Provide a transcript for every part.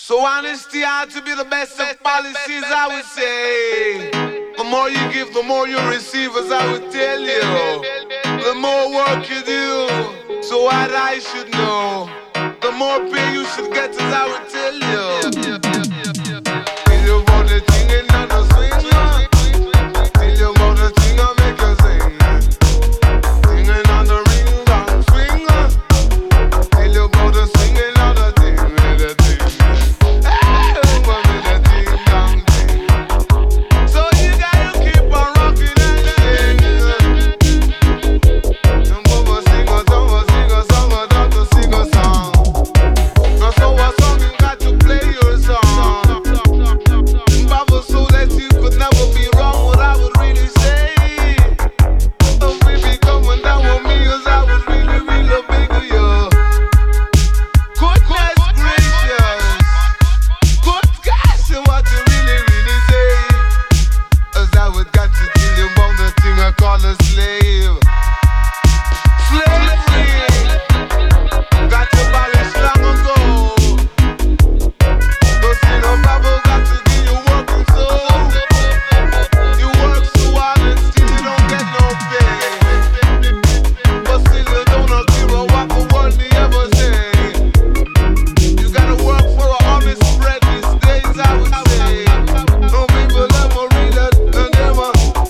So honesty ought to be the best of policies, I would say. The more you give, the more you receive, as I would tell you. The more work you do, so what I should know. The more pay you should get, as I would tell you. Tell you about the thing and not the swing. Tell you about the thing I make you sing. Singing on the ring, bang, swing. Tell you about the swinging on the thing, the thing. Hey, woman, the thing, bang, thing. So you gotta keep on rocking and singing. And mama sing a song, daughter sing a song. Now so a song you got to play your song. Bible so that you could never be wrong. What I would really say. Don't be coming down on me, 'cause I was really, really big of you. Goodness gracious, good gosh, and what you really, really say. As I would got to tell you about the thing I call a slave. Slavery got to abolish long ago. Don't see no Bible got to give you working so. You work so hard and still you don't get no pay. But still you don't give a what the world they ever say. You gotta work for a honest bread these days, I would say. No people ever read it, and never,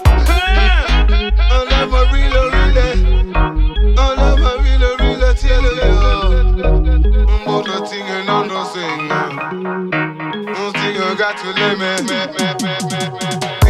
I never really, I never really tell you about the thing and I don't sing. No thing you got to let me.